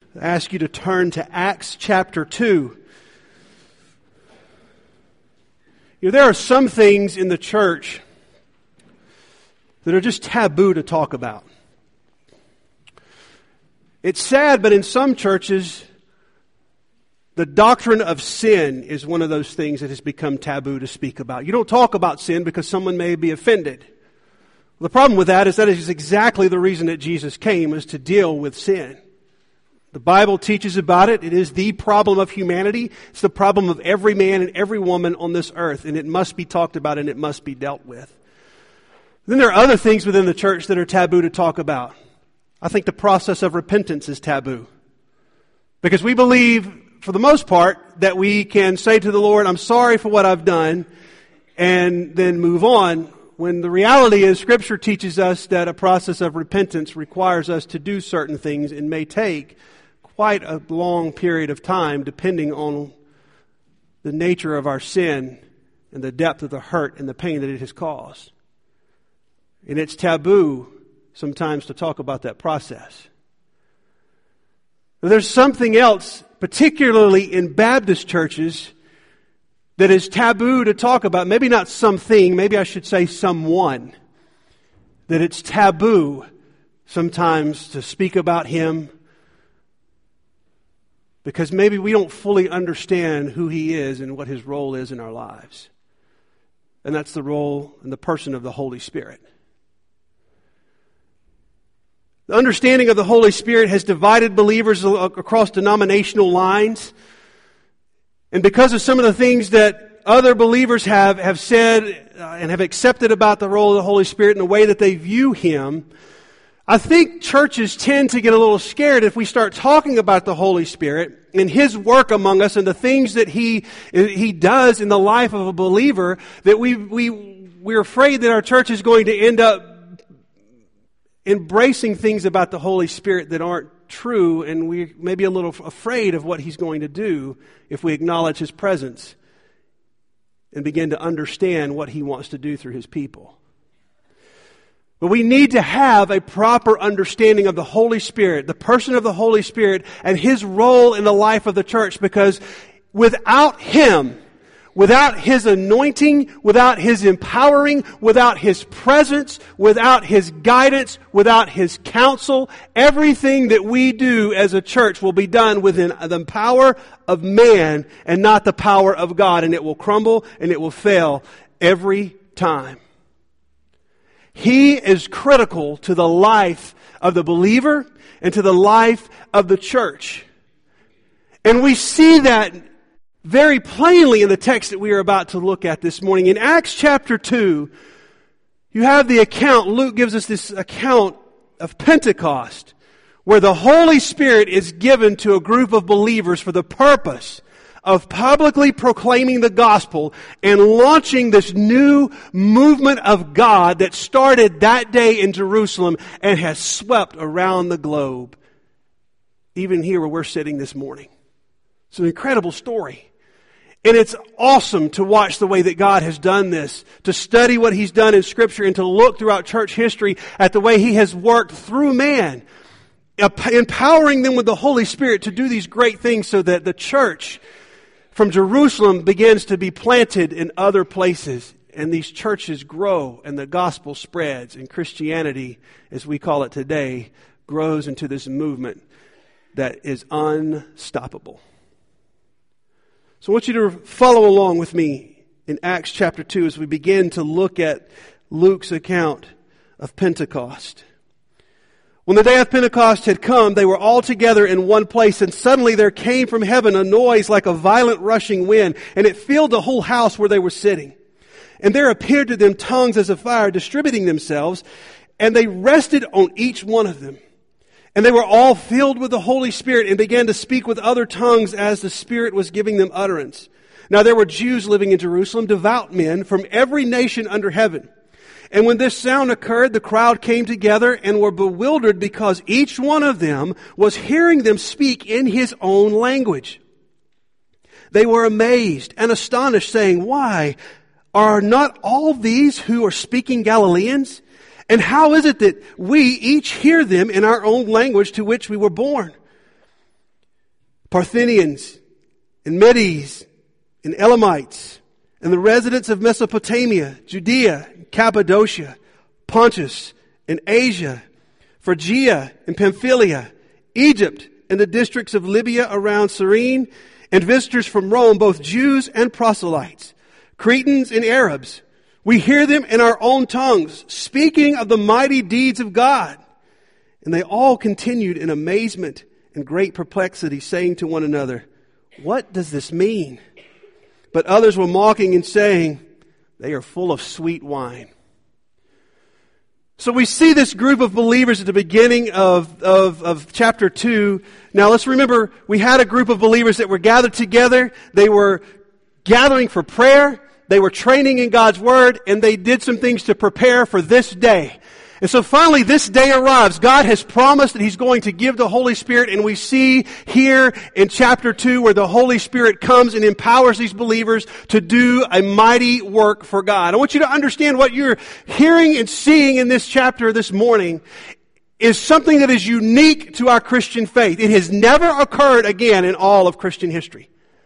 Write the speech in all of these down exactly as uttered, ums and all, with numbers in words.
I ask you to turn to Acts chapter two. You know, there are some things in the church that are just taboo to talk about. It's sad, but in some churches, the doctrine of sin is one of those things that has become taboo to speak about. You don't talk about sin because someone may be offended. The problem with that is that is exactly the reason that Jesus came, is to deal with sin. The Bible teaches about it. It is the problem of humanity. It's the problem of every man and every woman on this earth, and it must be talked about and it must be dealt with. Then there are other things within the church that are taboo to talk about. I think the process of repentance is taboo. Because we believe, for the most part, that we can say to the Lord, I'm sorry for what I've done, and then move on. When the reality is, Scripture teaches us that a process of repentance requires us to do certain things and may take quite a long period of time, depending on the nature of our sin and the depth of the hurt and the pain that it has caused. And it's taboo sometimes to talk about that process. But there's something else, particularly in Baptist churches, that is taboo to talk about. Maybe not something, maybe I should say someone. That it's taboo sometimes to speak about him because maybe we don't fully understand who he is and what his role is in our lives. And that's the role and the person of the Holy Spirit. The understanding of the Holy Spirit has divided believers across denominational lines. And because of some of the things that other believers have, have said uh, and have accepted about the role of the Holy Spirit and the way that they view him, I think churches tend to get a little scared if we start talking about the Holy Spirit and his work among us and the things that he he does in the life of a believer, that we we we're afraid that our church is going to end up embracing things about the Holy Spirit that aren't true, and we may be a little afraid of what he's going to do if we acknowledge his presence and begin to understand what he wants to do through his people. But we need to have a proper understanding of the Holy Spirit, the person of the Holy Spirit, and his role in the life of the church, because without him, without his anointing, without his empowering, without his presence, without his guidance, without his counsel, everything that we do as a church will be done within the power of man and not the power of God. And it will crumble and it will fail every time. He is critical to the life of the believer and to the life of the church. And we see that very plainly in the text that we are about to look at this morning. In Acts chapter two, you have the account, Luke gives us this account of Pentecost, where the Holy Spirit is given to a group of believers for the purpose of publicly proclaiming the gospel and launching this new movement of God that started that day in Jerusalem and has swept around the globe, even here where we're sitting this morning. It's an incredible story. And it's awesome to watch the way that God has done this, to study what he's done in Scripture and to look throughout church history at the way he has worked through man, empowering them with the Holy Spirit to do these great things so that the church from Jerusalem begins to be planted in other places, and these churches grow and the gospel spreads, and Christianity, as we call it today, grows into this movement that is unstoppable. So I want you to follow along with me in Acts chapter two as we begin to look at Luke's account of Pentecost. When the day of Pentecost had come, they were all together in one place, and suddenly there came from heaven a noise like a violent rushing wind, and it filled the whole house where they were sitting. And there appeared to them tongues as of fire, distributing themselves, and they rested on each one of them. And they were all filled with the Holy Spirit and began to speak with other tongues as the Spirit was giving them utterance. Now there were Jews living in Jerusalem, devout men from every nation under heaven. And when this sound occurred, the crowd came together and were bewildered because each one of them was hearing them speak in his own language. They were amazed and astonished, saying, "Why, are not all these who are speaking Galileans? And how is it that we each hear them in our own language to which we were born?" Parthians, and Medes, and Elamites, and the residents of Mesopotamia, Judea, Cappadocia, Pontus, and Asia, Phrygia, and Pamphylia, Egypt, and the districts of Libya around Cyrene, and visitors from Rome, both Jews and proselytes, Cretans and Arabs. We hear them in our own tongues, speaking of the mighty deeds of God. And they all continued in amazement and great perplexity, saying to one another, what does this mean? But others were mocking and saying, they are full of sweet wine. So we see this group of believers at the beginning of, of, of chapter two. Now let's remember, we had a group of believers that were gathered together. They were gathering for prayer. They were training in God's Word, and they did some things to prepare for this day. And so finally this day arrives. God has promised that He's going to give the Holy Spirit, and we see here in chapter two where the Holy Spirit comes and empowers these believers to do a mighty work for God. I want you to understand what you're hearing and seeing in this chapter this morning is something that is unique to our Christian faith. It has never occurred again in all of Christian history.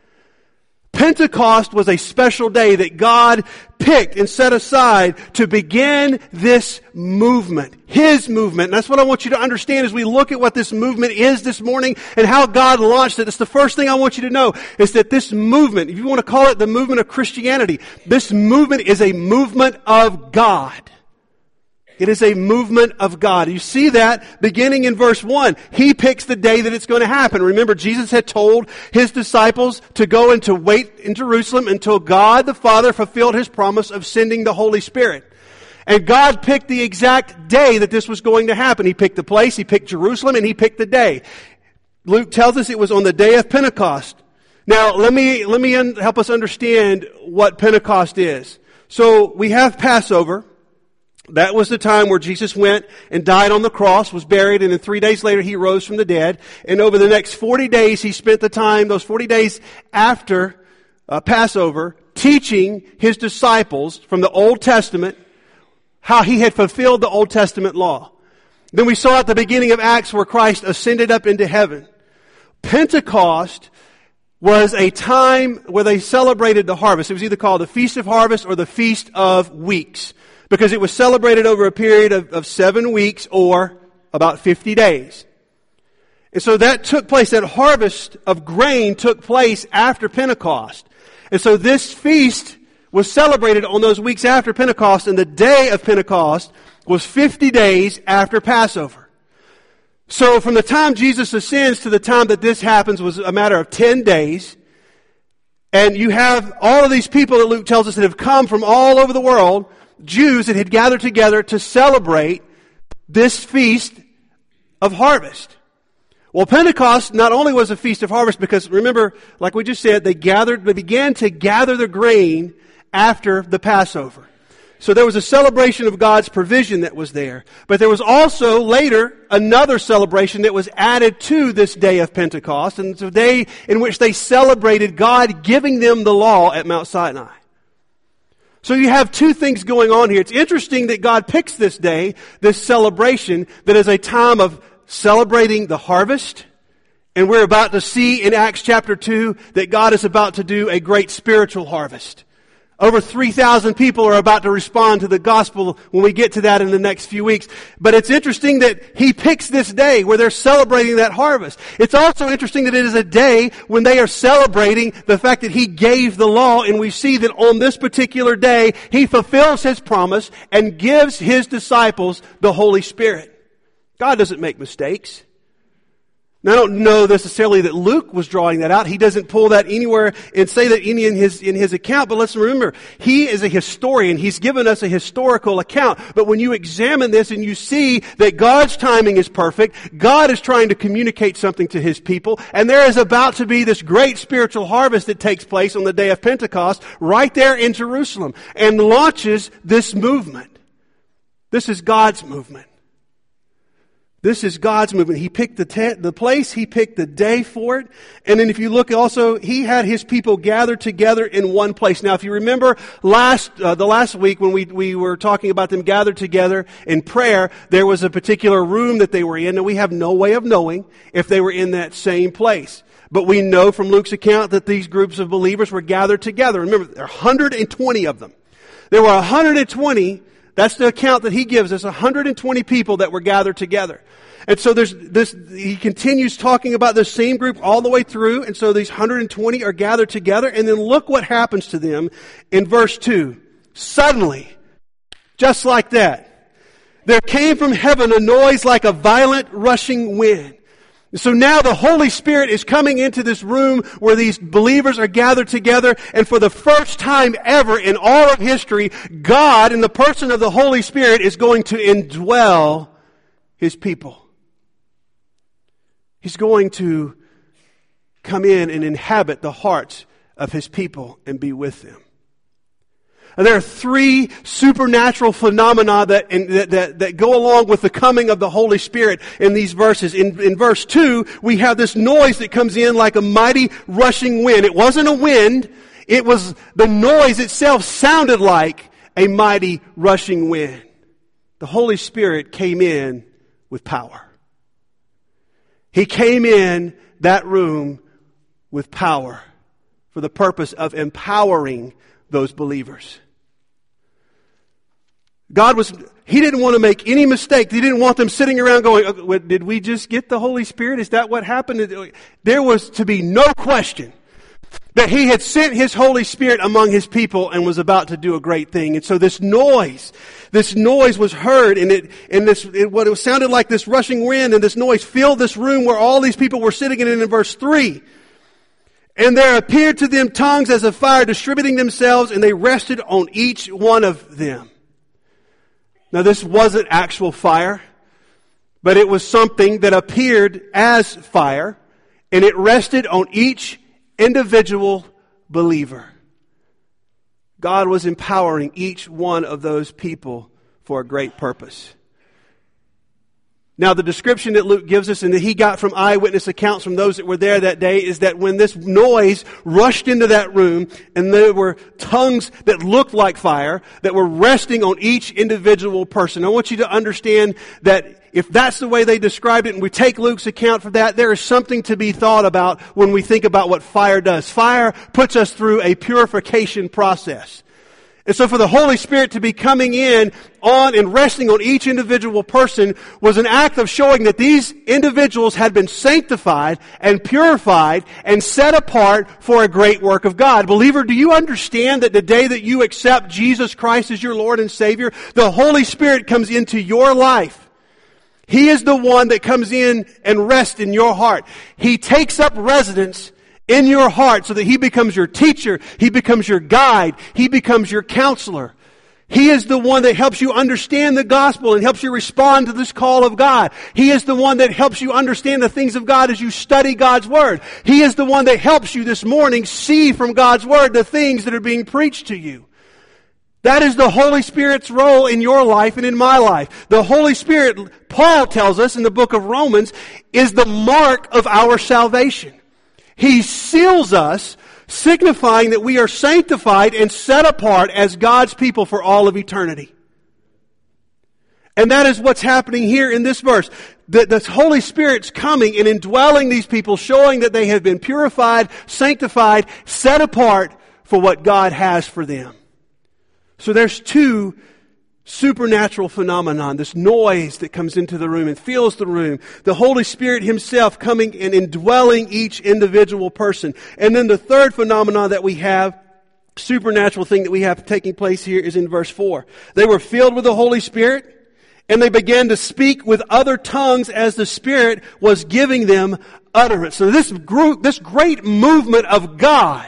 Pentecost was a special day that God picked and set aside to begin this movement, His movement. And that's what I want you to understand as we look at what this movement is this morning and how God launched it. It's the first thing I want you to know is that this movement, if you want to call it the movement of Christianity, this movement is a movement of God. It is a movement of God. You see that beginning in verse one. He picks the day that it's going to happen. Remember, Jesus had told His disciples to go and to wait in Jerusalem until God the Father fulfilled His promise of sending the Holy Spirit. And God picked the exact day that this was going to happen. He picked the place, He picked Jerusalem, and He picked the day. Luke tells us it was on the day of Pentecost. Now, let me, let me un- help us understand what Pentecost is. So, we have Passover. That was the time where Jesus went and died on the cross, was buried, and then three days later He rose from the dead. And over the next forty days, He spent the time, those forty days after uh, Passover, teaching His disciples from the Old Testament how He had fulfilled the Old Testament law. Then we saw at the beginning of Acts where Christ ascended up into heaven. Pentecost was a time where they celebrated the harvest. It was either called the Feast of Harvest or the Feast of Weeks, because it was celebrated over a period of, of seven weeks or about fifty days. And so that took place, that harvest of grain took place after Pentecost. And so this feast was celebrated on those weeks after Pentecost, and the day of Pentecost was fifty days after Passover. So from the time Jesus ascends to the time that this happens was a matter of ten days. And you have all of these people that Luke tells us that have come from all over the world, Jews that had gathered together to celebrate this feast of harvest. Well, Pentecost not only was a feast of harvest, because remember, like we just said, they gathered, they began to gather the grain after the Passover. So there was a celebration of God's provision that was there. But there was also later another celebration that was added to this day of Pentecost, and it's a day in which they celebrated God giving them the law at Mount Sinai. So you have two things going on here. It's interesting that God picks this day, this celebration, that is a time of celebrating the harvest. And we're about to see in Acts chapter two that God is about to do a great spiritual harvest. Over three thousand people are about to respond to the gospel when we get to that in the next few weeks. But it's interesting that He picks this day where they're celebrating that harvest. It's also interesting that it is a day when they are celebrating the fact that He gave the law, and we see that on this particular day, He fulfills His promise and gives His disciples the Holy Spirit. God doesn't make mistakes. Now, I don't know necessarily that Luke was drawing that out. He doesn't pull that anywhere and say that any in his, in his account. But let's remember, he is a historian. He's given us a historical account. But when you examine this and you see that God's timing is perfect, God is trying to communicate something to His people, and there is about to be this great spiritual harvest that takes place on the day of Pentecost right there in Jerusalem and launches this movement. This is God's movement. This is God's movement. He picked the te- the place, He picked the day for it. And then if you look also, He had His people gathered together in one place. Now if you remember last, uh, the last week when we, we were talking about them gathered together in prayer, there was a particular room that they were in, and we have no way of knowing if they were in that same place. But we know from Luke's account that these groups of believers were gathered together. Remember, there are one hundred twenty of them. There were one hundred twenty. That's the account that he gives us, one hundred twenty people that were gathered together. And so there's this, he continues talking about the same group all the way through, and so these one hundred twenty are gathered together, and then look what happens to them in verse two. Suddenly, just like that, there came from heaven a noise like a violent rushing wind. So now the Holy Spirit is coming into this room where these believers are gathered together, and for the first time ever in all of history, God, in the person of the Holy Spirit, is going to indwell His people. He's going to come in and inhabit the hearts of His people and be with them. And there are three supernatural phenomena that, in, that, that, that go along with the coming of the Holy Spirit in these verses. In, in verse two, we have this noise that comes in like a mighty rushing wind. It wasn't a wind. It was, the noise itself sounded like a mighty rushing wind. The Holy Spirit came in with power. He came in that room with power for the purpose of empowering those believers. God was, He didn't want to make any mistake. He didn't want them sitting around going, did we just get the Holy Spirit? Is that what happened? There was to be no question that He had sent His Holy Spirit among His people and was about to do a great thing. And so this noise, this noise was heard, and it, and this, it, what it sounded like this rushing wind, and this noise filled this room where all these people were sitting in. In verse three, and there appeared to them tongues as of fire distributing themselves, and they rested on each one of them. Now this wasn't actual fire, but it was something that appeared as fire, and it rested on each individual believer. God was empowering each one of those people for a great purpose. Now, the description that Luke gives us and that he got from eyewitness accounts from those that were there that day is that when this noise rushed into that room and there were tongues that looked like fire that were resting on each individual person. I want you to understand that if that's the way they described it and we take Luke's account for that, there is something to be thought about when we think about what fire does. Fire puts us through a purification process. And so for the Holy Spirit to be coming in on and resting on each individual person was an act of showing that these individuals had been sanctified and purified and set apart for a great work of God. Believer, do you understand that the day that you accept Jesus Christ as your Lord and Savior, the Holy Spirit comes into your life? He is the one that comes in and rests in your heart. He takes up residence in your heart so that He becomes your teacher. He becomes your guide. He becomes your counselor. He is the one that helps you understand the gospel and helps you respond to this call of God. He is the one that helps you understand the things of God as you study God's Word. He is the one that helps you this morning see from God's Word the things that are being preached to you. That is the Holy Spirit's role in your life and in my life. The Holy Spirit, Paul tells us in the book of Romans, is the mark of our salvation. He seals us, signifying that we are sanctified and set apart as God's people for all of eternity. And that is what's happening here in this verse. The, the Holy Spirit's coming and indwelling these people, showing that they have been purified, sanctified, set apart for what God has for them. So there's two supernatural phenomenon, this noise that comes into the room and fills the room. The Holy Spirit Himself coming and indwelling each individual person. And then the third phenomenon that we have, supernatural thing that we have taking place here, is in verse four. They were filled with the Holy Spirit, and they began to speak with other tongues as the Spirit was giving them utterance. So this group, this great movement of God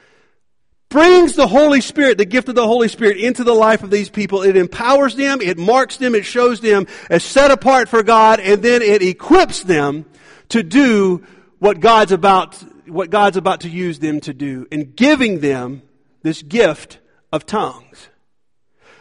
brings the Holy Spirit, the gift of the Holy Spirit, into the life of these people. It empowers them, it marks them, it shows them as set apart for God, and then it equips them to do what God's about, what God's about to use them to do, in giving them this gift of tongues.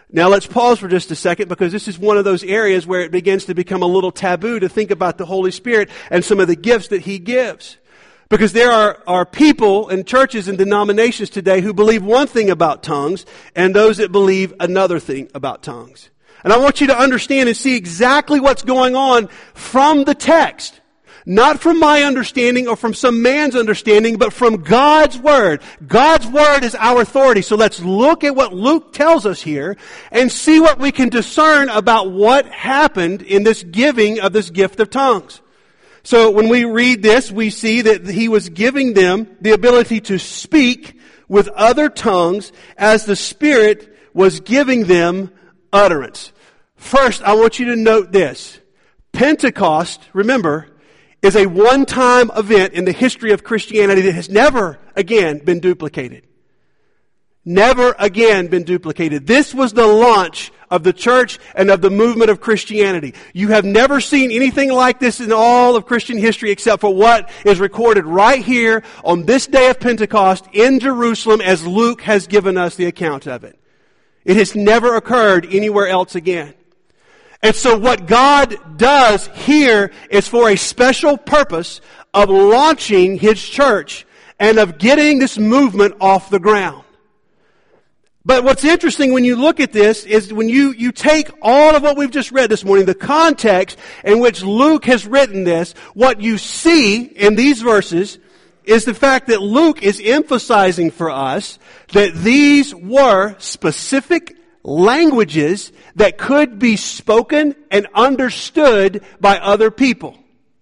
Now let's pause for just a second, because this is one of those areas where it begins to become a little taboo to think about the Holy Spirit and some of the gifts that He gives. Because there are, are people and churches and denominations today who believe one thing about tongues and those that believe another thing about tongues. And I want you to understand and see exactly what's going on from the text. Not from my understanding or from some man's understanding, but from God's Word. God's Word is our authority. So let's look at what Luke tells us here and see what we can discern about what happened in this giving of this gift of tongues. So when we read this, we see that He was giving them the ability to speak with other tongues as the Spirit was giving them utterance. First, I want you to note this. Pentecost, remember, is a one-time event in the history of Christianity that has never again been duplicated. Never again been duplicated. This was the launch of the church and of the movement of Christianity. You have never seen anything like this in all of Christian history except for what is recorded right here on this day of Pentecost in Jerusalem, as Luke has given us the account of it. It has never occurred anywhere else again. And so what God does here is for a special purpose of launching His church and of getting this movement off the ground. But what's interesting when you look at this is when you, you take all of what we've just read this morning, the context in which Luke has written this, what you see in these verses is the fact that Luke is emphasizing for us that these were specific languages that could be spoken and understood by other people.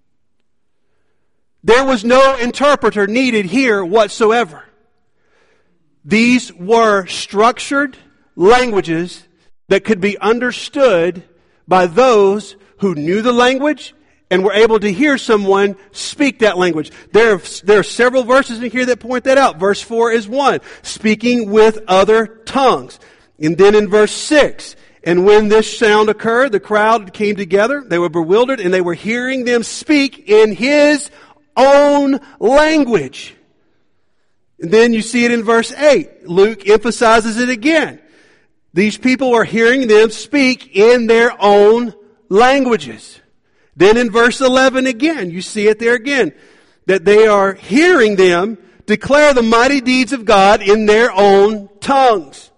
There was no interpreter needed here whatsoever. These were structured languages that could be understood by those who knew the language and were able to hear someone speak that language. There are, there are several verses in here that point that out. Verse four is one, speaking with other tongues. And then in verse six, and when this sound occurred, the crowd came together, they were bewildered, and they were hearing them speak in His own language. And then you see it in verse eight. Luke emphasizes it again. These people are hearing them speak in their own languages. Then in verse eleven again, you see it there again, that they are hearing them declare the mighty deeds of God in their own tongues.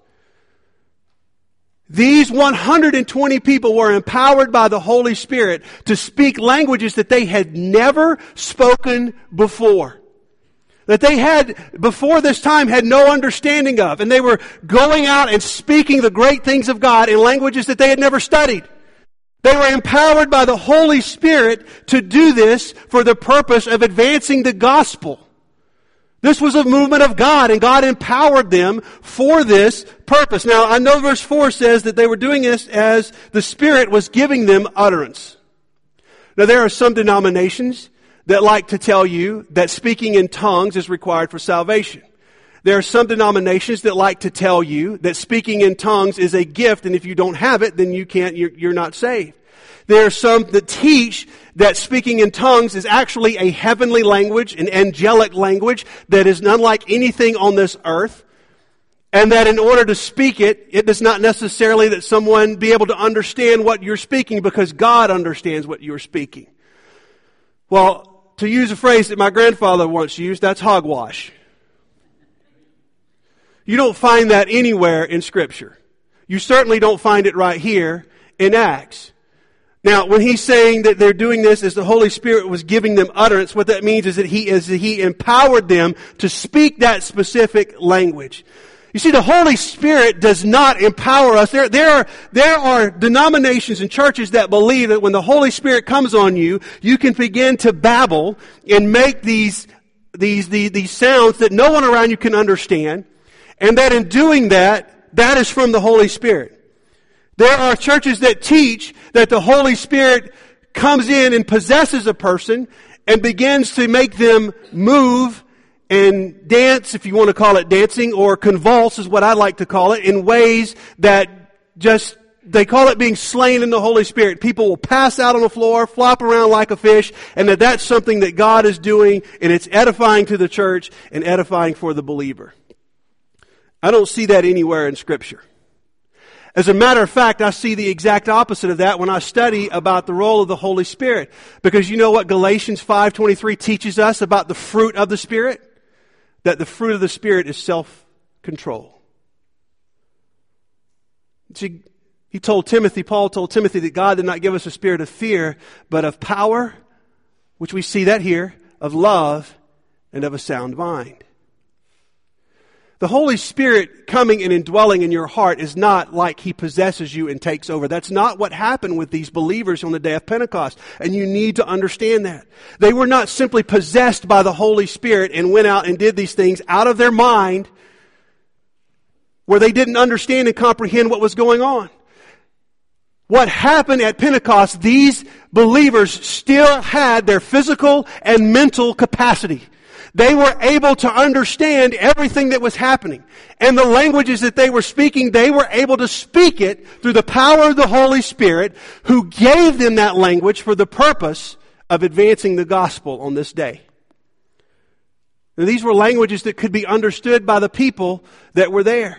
These one hundred twenty people were empowered by the Holy Spirit to speak languages that they had never spoken before. That they had, before this time, had no understanding of. And they were going out and speaking the great things of God in languages that they had never studied. They were empowered by the Holy Spirit to do this for the purpose of advancing the gospel. This was a movement of God, and God empowered them for this purpose. Now, I know verse four says that they were doing this as the Spirit was giving them utterance. Now, there are some denominations that like to tell you that speaking in tongues is required for salvation. There are some denominations that like to tell you that speaking in tongues is a gift, and if you don't have it, then you can't, you're, you're not saved. There are some that teach that speaking in tongues is actually a heavenly language, an angelic language that is unlike anything on this earth. And that in order to speak it, it is not necessarily that someone be able to understand what you're speaking because God understands what you're speaking. Well, to use a phrase that my grandfather once used, that's hogwash. You don't find that anywhere in Scripture. You certainly don't find it right here in Acts. Now, when he's saying that they're doing this as the Holy Spirit was giving them utterance, what that means is that he is that he empowered them to speak that specific language. You see, the Holy Spirit does not empower us. There, there are, there are denominations and churches that believe that when the Holy Spirit comes on you, you can begin to babble and make these, these, these, these sounds that no one around you can understand. And that in doing that, that is from the Holy Spirit. There are churches that teach that the Holy Spirit comes in and possesses a person and begins to make them move and dance, if you want to call it dancing, or convulse is what I like to call it, in ways that just, they call it being slain in the Holy Spirit. People will pass out on the floor, flop around like a fish, and that that's something that God is doing, and it's edifying to the church and edifying for the believer. I don't see that anywhere in Scripture. As a matter of fact, I see the exact opposite of that when I study about the role of the Holy Spirit. Because you know what Galatians five twenty-three teaches us about the fruit of the Spirit? That the fruit of the Spirit is self-control. See, he told Timothy, Paul told Timothy that God did not give us a spirit of fear, but of power, which we see that here, of love, and of a sound mind. The Holy Spirit coming and indwelling in your heart is not like He possesses you and takes over. That's not what happened with these believers on the day of Pentecost. And you need to understand that. They were not simply possessed by the Holy Spirit and went out and did these things out of their mind where they didn't understand and comprehend what was going on. What happened at Pentecost, these believers still had their physical and mental capacity. They were able to understand everything that was happening. And the languages that they were speaking, they were able to speak it through the power of the Holy Spirit, who gave them that language for the purpose of advancing the gospel on this day. Now, these were languages that could be understood by the people that were there.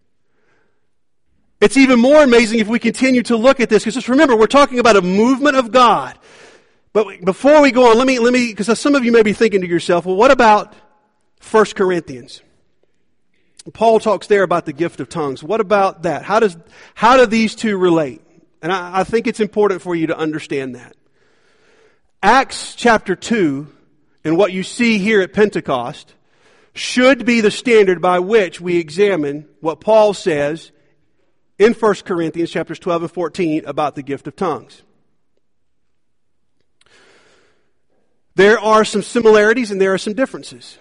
It's even more amazing if we continue to look at this, because just remember, we're talking about a movement of God. But before we go on, let me, let me, because some of you may be thinking to yourself, well, what about First Corinthians? Paul talks there about the gift of tongues. What about that? How does, how do these two relate? And I, I think it's important for you to understand that. Acts chapter two, and what you see here at Pentecost, should be the standard by which we examine what Paul says in First Corinthians chapters twelve and fourteen about the gift of tongues. There are some similarities and there are some differences.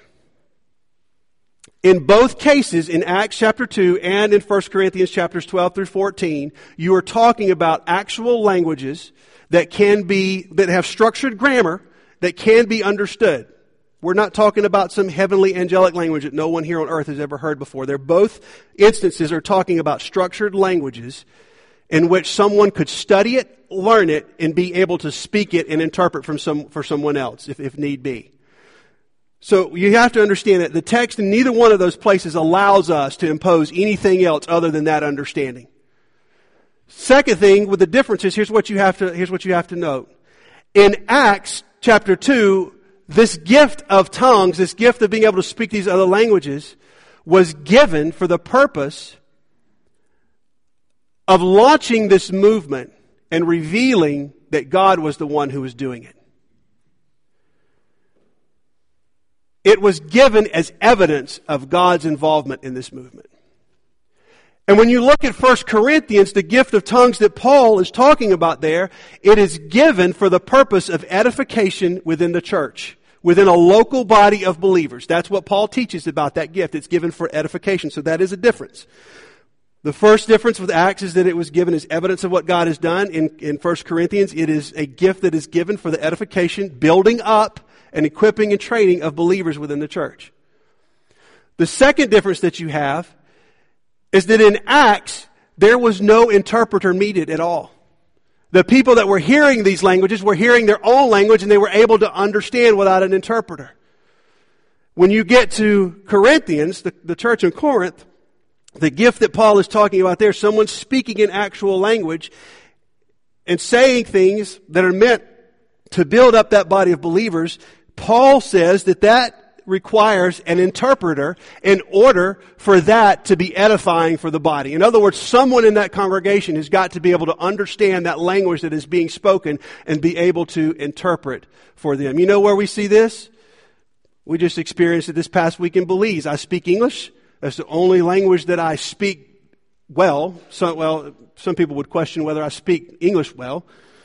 In both cases, in Acts chapter two and in First Corinthians chapters twelve through fourteen, you are talking about actual languages that can be, that have structured grammar that can be understood. We're not talking about some heavenly angelic language that no one here on earth has ever heard before. They're both instances are talking about structured languages in which someone could study it, learn it, and be able to speak it and interpret from some, for someone else, if, if need be. So you have to understand that the text in neither one of those places allows us to impose anything else other than that understanding. Second thing with the differences, here's what you have to, here's what you have to note. In Acts chapter two, this gift of tongues, this gift of being able to speak these other languages, was given for the purpose of launching this movement and revealing that God was the one who was doing it. It was given as evidence of God's involvement in this movement. And when you look at First Corinthians, the gift of tongues that Paul is talking about there, it is given for the purpose of edification within the church, within a local body of believers. That's what Paul teaches about that gift. It's given for edification. So that is a difference. The first difference with Acts is that it was given as evidence of what God has done. In, in First Corinthians, it is a gift that is given for the edification, building up, and equipping and training of believers within the church. The second difference that you have is that in Acts, there was no interpreter needed at all. The people that were hearing these languages were hearing their own language and they were able to understand without an interpreter. When you get to Corinthians, the, the church in Corinth, the gift that Paul is talking about there, someone speaking in actual language and saying things that are meant to build up that body of believers, Paul says that that requires an interpreter in order for that to be edifying for the body. In other words, someone in that congregation has got to be able to understand that language that is being spoken and be able to interpret for them. You know where we see this? We just experienced it this past week in Belize. I speak English. That's the only language that I speak well. So, well, some people would question whether I speak English well.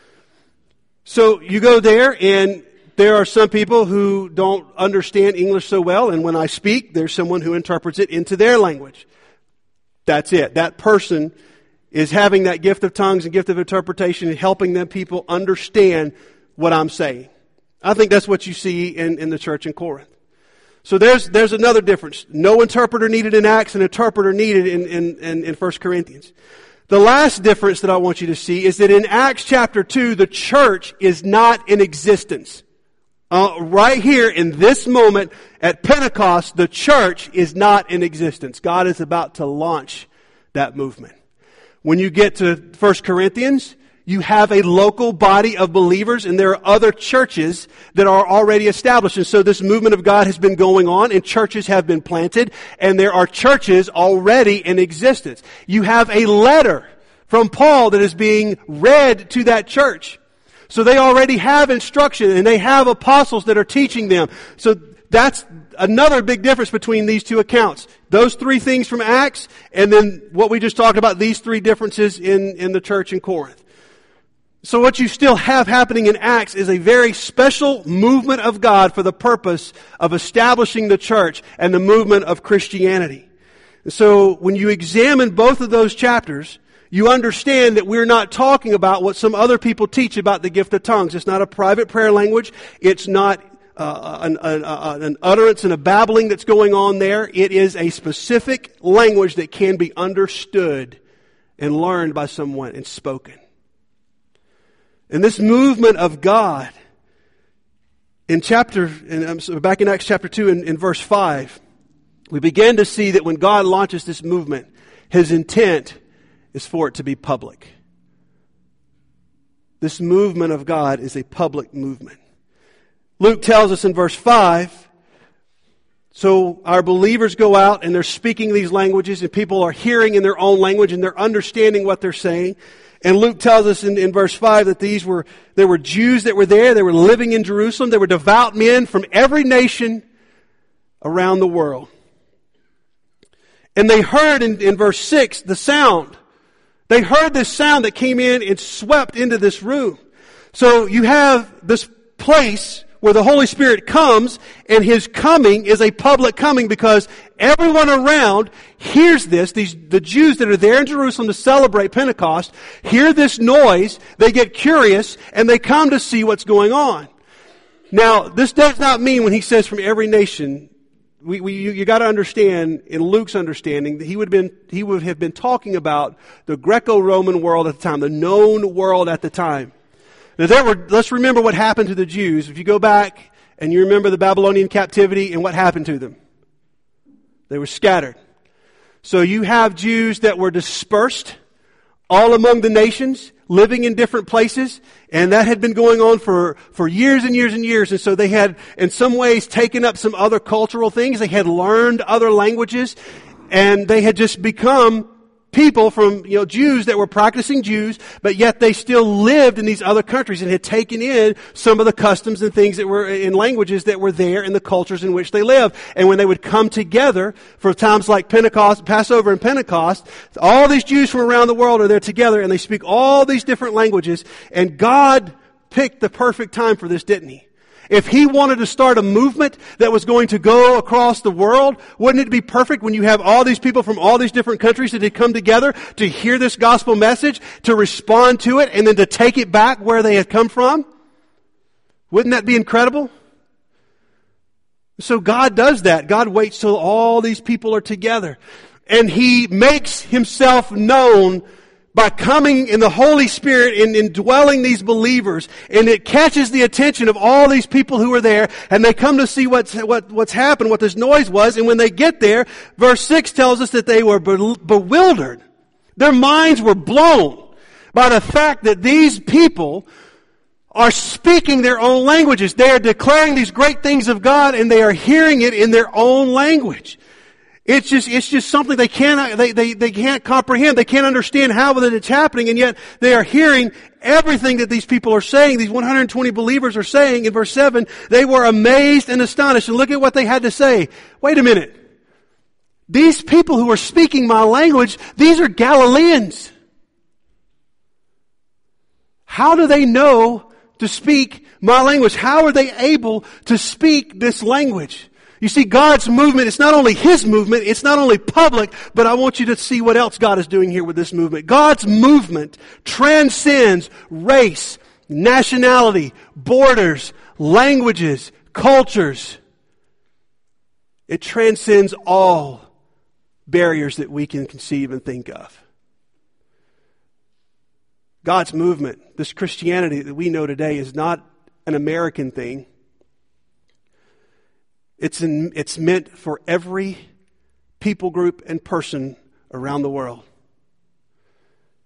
So you go there and there are some people who don't understand English so well, and when I speak, there's someone who interprets it into their language. That's it. That person is having that gift of tongues and gift of interpretation and helping them people understand what I'm saying. I think that's what you see in, in the church in Corinth. So there's there's another difference. No interpreter needed in Acts, an interpreter needed in, in, in, in First Corinthians. The last difference that I want you to see is that in Acts chapter two, the church is not in existence. Uh, right here in this moment at Pentecost, the church is not in existence. God is about to launch that movement. When you get to First Corinthians, you have a local body of believers, and there are other churches that are already established. And so this movement of God has been going on, and churches have been planted, and there are churches already in existence. You have a letter from Paul that is being read to that church. So they already have instruction, and they have apostles that are teaching them. So that's another big difference between these two accounts. Those three things from Acts, and then what we just talked about, these three differences in, in the church in Corinth. So what you still have happening in Acts is a very special movement of God for the purpose of establishing the church and the movement of Christianity. And so when you examine both of those chapters, you understand that we're not talking about what some other people teach about the gift of tongues. It's not a private prayer language. It's not uh, an, an, an utterance and a babbling that's going on there. It is a specific language that can be understood and learned by someone and spoken. And this movement of God, in chapter, in, back in Acts chapter two, in, in verse five, we begin to see that when God launches this movement, His intent is for it to be public. This movement of God is a public movement. Luke tells us in verse five, so our believers go out and they're speaking these languages, and people are hearing in their own language and they're understanding what they're saying. And Luke tells us in, in verse five that these were, there were Jews that were there. They were living in Jerusalem. They were devout men from every nation around the world. And they heard in, in verse six the sound. They heard this sound that came in and swept into this room. So you have this place where the Holy Spirit comes, and His coming is a public coming because everyone around hears this. These, the Jews that are there in Jerusalem to celebrate Pentecost hear this noise, they get curious, and they come to see what's going on. Now, this does not mean when He says from every nation, we, we, you, you got to understand, in Luke's understanding, that he would, been, he would have been talking about the Greco-Roman world at the time, the known world at the time. Now there were, let's remember what happened to the Jews. If you go back and you remember the Babylonian captivity and what happened to them. They were scattered. So you have Jews that were dispersed all among the nations, living in different places, and that had been going on for, for years and years and years. And so they had, in some ways, taken up some other cultural things. They had learned other languages, and they had just become people from, you know, Jews that were practicing Jews, but yet they still lived in these other countries and had taken in some of the customs and things that were in languages that were there in the cultures in which they lived. And when they would come together for times like Pentecost, Passover and Pentecost, all these Jews from around the world are there together and they speak all these different languages. And God picked the perfect time for this, didn't He? If He wanted to start a movement that was going to go across the world, wouldn't it be perfect when you have all these people from all these different countries that had come together to hear this gospel message, to respond to it, and then to take it back where they had come from? Wouldn't that be incredible? So God does that. God waits till all these people are together. And He makes Himself known by coming in the Holy Spirit and indwelling these believers, and it catches the attention of all these people who are there, and they come to see what's, what, what's happened, what this noise was, and when they get there, verse six tells us that they were bewildered. Their minds were blown by the fact that these people are speaking their own languages. They are declaring these great things of God, and they are hearing it in their own language. It's just, it's just something they cannot, they, they, they can't comprehend. They can't understand how that it's happening, and yet they are hearing everything that these people are saying. These one hundred twenty believers are saying in verse seven, they were amazed and astonished. And look at what they had to say. Wait a minute. These people who are speaking my language, these are Galileans. How do they know to speak my language? How are they able to speak this language? You see, God's movement, it's not only His movement, it's not only public, but I want you to see what else God is doing here with this movement. God's movement transcends race, nationality, borders, languages, cultures. It transcends all barriers that we can conceive and think of. God's movement, this Christianity that we know today, is not an American thing. It's in, it's meant for every people group and person around the world.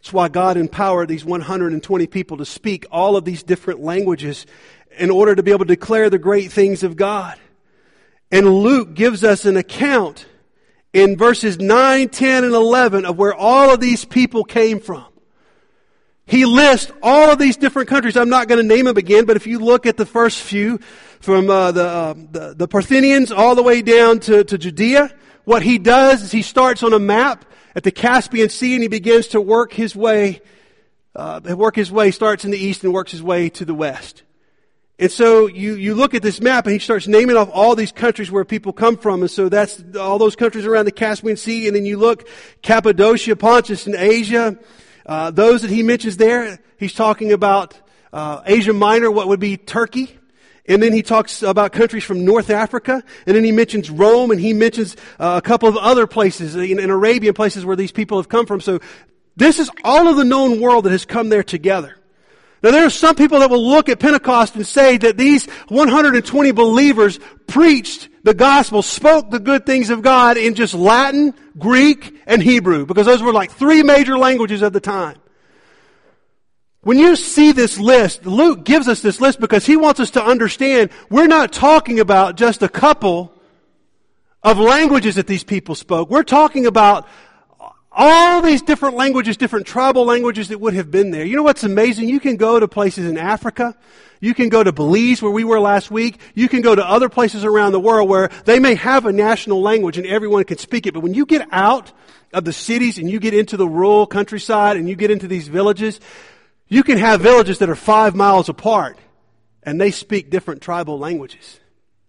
That's why God empowered these one hundred twenty people to speak all of these different languages in order to be able to declare the great things of God. And Luke gives us an account in verses nine, ten, and eleven of where all of these people came from. He lists all of these different countries. I'm not going to name them again, but if you look at the first few, from uh, the, uh, the the Parthians all the way down to, to Judea, what he does is he starts on a map at the Caspian Sea and he begins to work his way, uh, work his way, starts in the east and works his way to the west. And so you, you look at this map and he starts naming off all these countries where people come from. And so that's all those countries around the Caspian Sea. And then you look, Cappadocia, Pontus, and Asia. Uh, those that he mentions there, he's talking about uh, Asia Minor, what would be Turkey. And then he talks about countries from North Africa. And then he mentions Rome, and he mentions uh, a couple of other places, in, in Arabian places where these people have come from. So this is all of the known world that has come there together. Now there are some people that will look at Pentecost and say that these one hundred twenty believers preached the gospel, spoke the good things of God in just Latin, Greek, and Hebrew, because those were like three major languages at the time. When you see this list, Luke gives us this list because he wants us to understand we're not talking about just a couple of languages that these people spoke. We're talking about all these different languages, different tribal languages that would have been there. You know what's amazing? You can go to places in Africa. You can go to Belize, where we were last week. You can go to other places around the world where they may have a national language and everyone can speak it. But when you get out of the cities and you get into the rural countryside and you get into these villages, you can have villages that are five miles apart and they speak different tribal languages.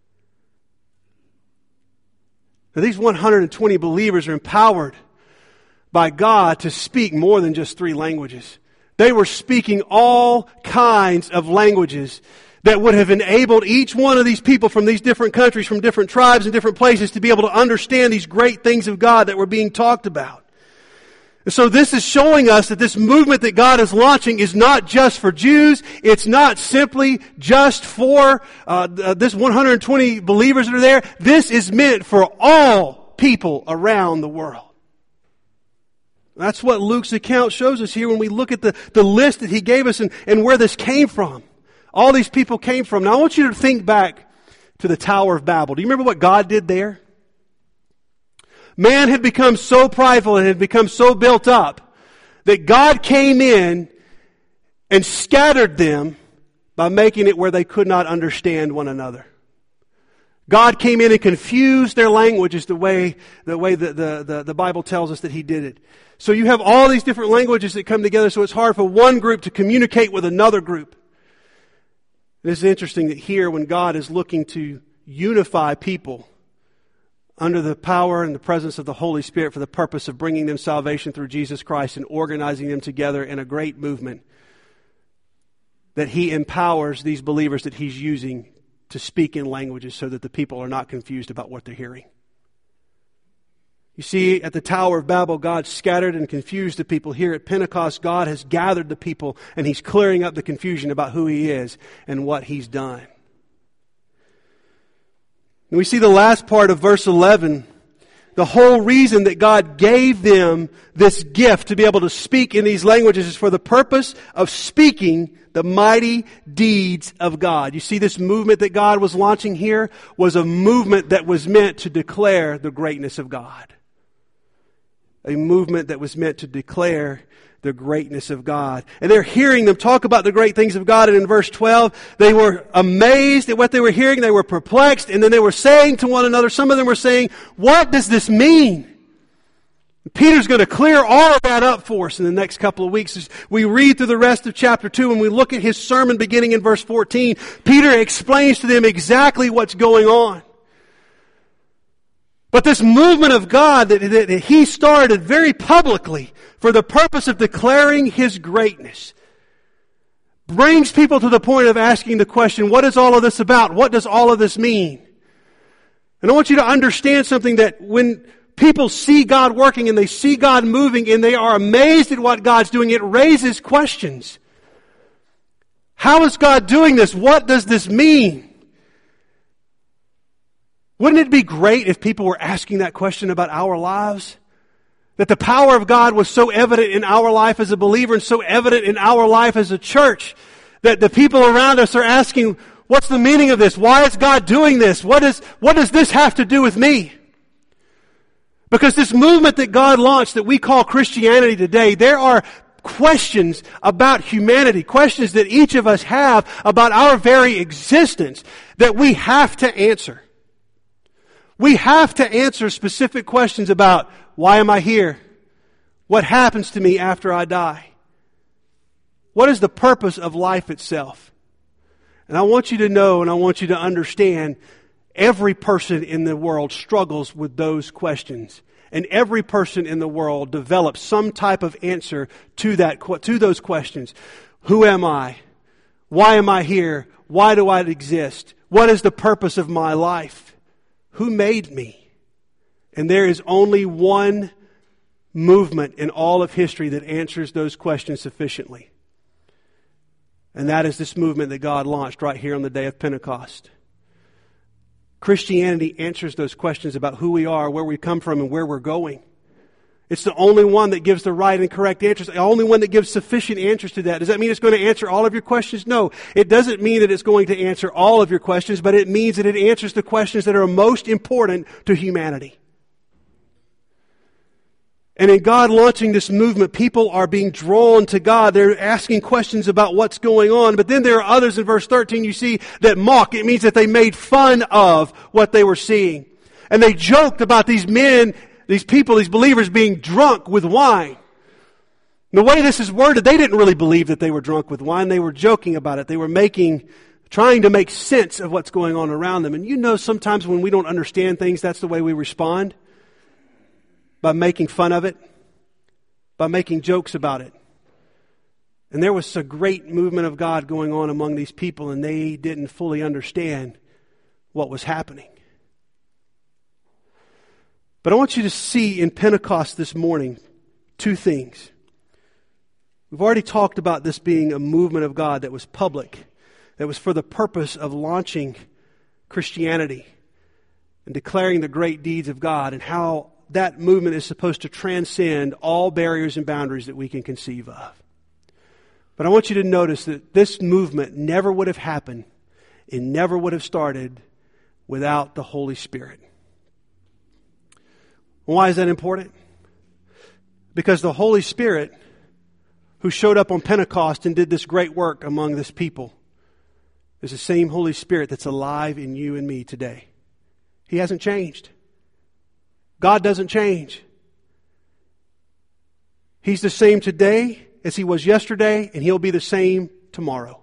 Now, these one hundred twenty believers are empowered by God to speak more than just three languages. They were speaking all kinds of languages that would have enabled each one of these people from these different countries, from different tribes and different places to be able to understand these great things of God that were being talked about. And so this is showing us that this movement that God is launching is not just for Jews. It's not simply just for uh, this one hundred twenty believers that are there. This is meant for all people around the world. That's what Luke's account shows us here when we look at the, the list that he gave us and, and where this came from. All these people came from. Now I want you to think back to the Tower of Babel. Do you remember what God did there? Man had become so prideful and had become so built up that God came in and scattered them by making it where they could not understand one another. God came in and confused their languages the way the way the, the, the, the Bible tells us that He did it. So you have all these different languages that come together, so it's hard for one group to communicate with another group. It is interesting that here, when God is looking to unify people under the power and the presence of the Holy Spirit for the purpose of bringing them salvation through Jesus Christ and organizing them together in a great movement, that He empowers these believers that He's using to speak in languages so that the people are not confused about what they're hearing. You see, at the Tower of Babel, God scattered and confused the people. Here at Pentecost, God has gathered the people and He's clearing up the confusion about who He is and what He's done. And we see the last part of verse eleven. The whole reason that God gave them this gift to be able to speak in these languages is for the purpose of speaking the mighty deeds of God. You see, this movement that God was launching here was a movement that was meant to declare the greatness of God. A movement that was meant to declare the greatness of God. And they're hearing them talk about the great things of God. And in verse twelve, they were amazed at what they were hearing. They were perplexed. And then they were saying to one another, some of them were saying, what does this mean? Peter's going to clear all of that up for us in the next couple of weeks. As we read through the rest of chapter two and we look at his sermon beginning in verse fourteen, Peter explains to them exactly what's going on. But this movement of God that, that, that He started very publicly for the purpose of declaring His greatness brings people to the point of asking the question, what is all of this about? What does all of this mean? And I want you to understand something, that when people see God working and they see God moving and they are amazed at what God's doing, it raises questions. How is God doing this? What does this mean? Wouldn't it be great if people were asking that question about our lives? That the power of God was so evident in our life as a believer and so evident in our life as a church that the people around us are asking, what's the meaning of this? Why is God doing this? What is, what does this have to do with me? Because this movement that God launched that we call Christianity today, there are questions about humanity, questions that each of us have about our very existence that we have to answer. We have to answer specific questions about, why am I here? What happens to me after I die? What is the purpose of life itself? And I want you to know and I want you to understand, every person in the world struggles with those questions. And every person in the world develops some type of answer to that, to those questions. Who am I? Why am I here? Why do I exist? What is the purpose of my life? Who made me? And there is only one movement in all of history that answers those questions sufficiently. And that is this movement that God launched right here on the day of Pentecost. Christianity answers those questions about who we are, where we come from, and where we're going. It's the only one that gives the right and correct answers, the only one that gives sufficient answers to that. Does that mean it's going to answer all of your questions? No. It doesn't mean that it's going to answer all of your questions, but it means that it answers the questions that are most important to humanity. And in God launching this movement, people are being drawn to God. They're asking questions about what's going on. But then there are others in verse thirteen you see that mock. It means that they made fun of what they were seeing. And they joked about these men, these people, these believers being drunk with wine. And the way this is worded, they didn't really believe that they were drunk with wine. They were joking about it. They were making, trying to make sense of what's going on around them. And you know sometimes when we don't understand things, that's the way we respond. By making fun of it, by making jokes about it. And there was a great movement of God going on among these people, and they didn't fully understand what was happening. But I want you to see in Pentecost this morning two things. We've already talked about this being a movement of God that was public, that was for the purpose of launching Christianity and declaring the great deeds of God, and how that movement is supposed to transcend all barriers and boundaries that we can conceive of. But I want you to notice that this movement never would have happened, it never would have started without the Holy Spirit. Why is that important? Because the Holy Spirit, who showed up on Pentecost and did this great work among this people, is the same Holy Spirit that's alive in you and me today. He hasn't changed. God doesn't change. He's the same today as He was yesterday, and He'll be the same tomorrow.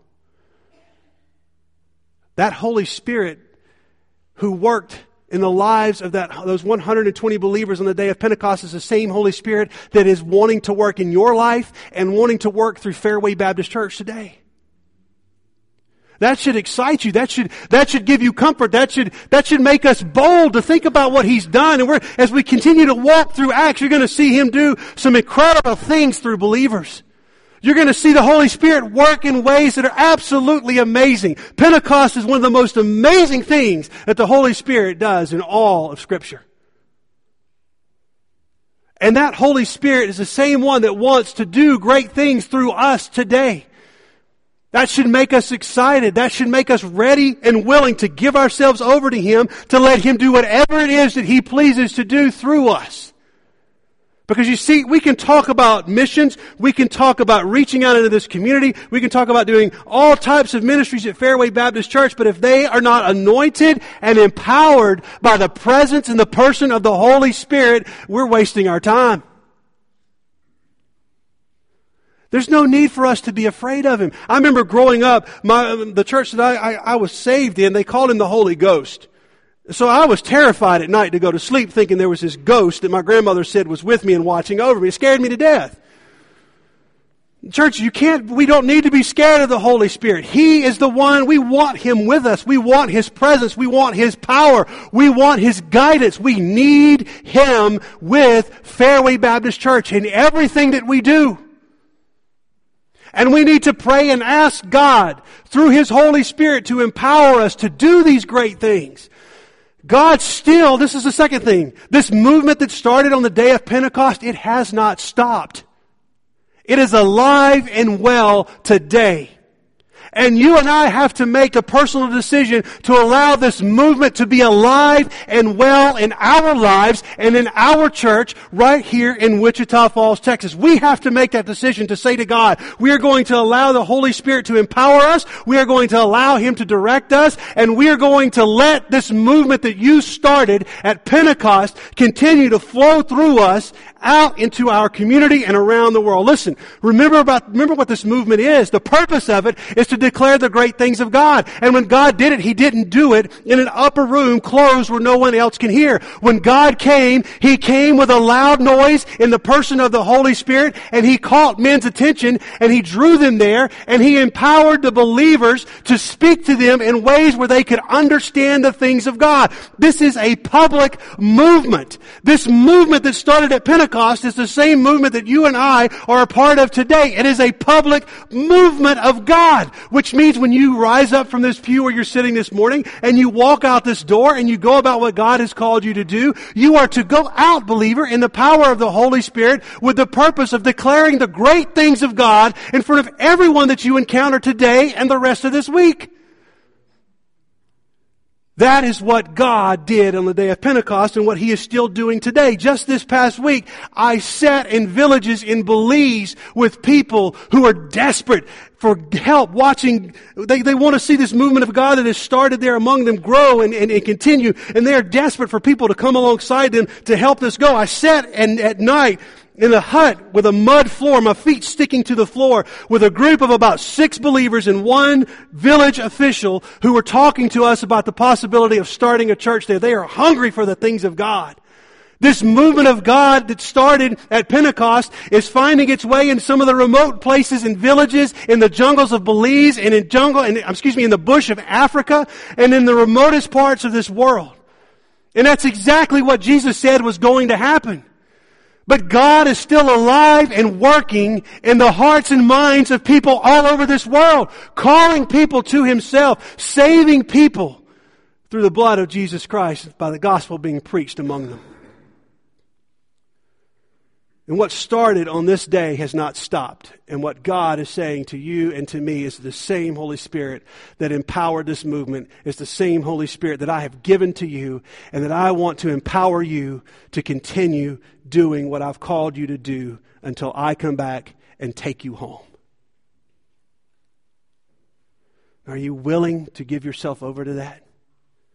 That Holy Spirit who worked in the lives of that those one hundred twenty believers on the day of Pentecost is the same Holy Spirit that is wanting to work in your life and wanting to work through Fairway Baptist Church today. That should excite you. That should, that should give you comfort. That should, that should make us bold to think about what He's done. And we're, as we continue to walk through Acts, you're going to see Him do some incredible things through believers. You're going to see the Holy Spirit work in ways that are absolutely amazing. Pentecost is one of the most amazing things that the Holy Spirit does in all of Scripture. And that Holy Spirit is the same one that wants to do great things through us today. That should make us excited. That should make us ready and willing to give ourselves over to Him, to let Him do whatever it is that He pleases to do through us. Because you see, we can talk about missions, we can talk about reaching out into this community, we can talk about doing all types of ministries at Fairway Baptist Church, but if they are not anointed and empowered by the presence and the person of the Holy Spirit, we're wasting our time. There's no need for us to be afraid of Him. I remember growing up, my, the church that I, I, I was saved in, they called Him the Holy Ghost. So I was terrified at night to go to sleep thinking there was this ghost that my grandmother said was with me and watching over me. It scared me to death. Church, you can't, we don't need to be scared of the Holy Spirit. He is the one, we want Him with us. We want His presence. We want His power. We want His guidance. We need Him with Fairway Baptist Church in everything that we do. And we need to pray and ask God through His Holy Spirit to empower us to do these great things. God still, this is the second thing, this movement that started on the day of Pentecost, it has not stopped. It is alive and well today. And you and I have to make a personal decision to allow this movement to be alive and well in our lives and in our church right here in Wichita Falls, Texas. We have to make that decision to say to God, we are going to allow the Holy Spirit to empower us. We are going to allow Him to direct us. And we are going to let this movement that you started at Pentecost continue to flow through us out into our community and around the world. Listen, remember about, remember what this movement is. The purpose of it is to declare the great things of God. And when God did it, He didn't do it in an upper room closed where no one else can hear. When God came, He came with a loud noise in the person of the Holy Spirit, and He caught men's attention, and He drew them there, and He empowered the believers to speak to them in ways where they could understand the things of God. This is a public movement. This movement that started at Pentecost is the same movement that you and I are a part of today. It is a public movement of God, which means when you rise up from this pew where you're sitting this morning and you walk out this door and you go about what God has called you to do, you are to go out, believer, in the power of the Holy Spirit with the purpose of declaring the great things of God in front of everyone that you encounter today and the rest of this week. That is what God did on the day of Pentecost and what He is still doing today. Just this past week, I sat in villages in Belize with people who are desperate for help, watching. They, they want to see this movement of God that has started there among them grow and, and, and continue. And they are desperate for people to come alongside them to help this go. I sat and at night in a hut with a mud floor, my feet sticking to the floor, with a group of about six believers and one village official who were talking to us about the possibility of starting a church there. They are hungry for the things of God. This movement of God that started at Pentecost is finding its way in some of the remote places and villages, in the jungles of Belize, and in jungle, and excuse me, in the bush of Africa, and in the remotest parts of this world. And that's exactly what Jesus said was going to happen. But God is still alive and working in the hearts and minds of people all over this world, calling people to Himself, saving people through the blood of Jesus Christ by the gospel being preached among them. And what started on this day has not stopped. And what God is saying to you and to me is the same Holy Spirit that empowered this movement is the same Holy Spirit that I have given to you, and that I want to empower you to continue doing what I've called you to do until I come back and take you home. Are you willing to give yourself over to that?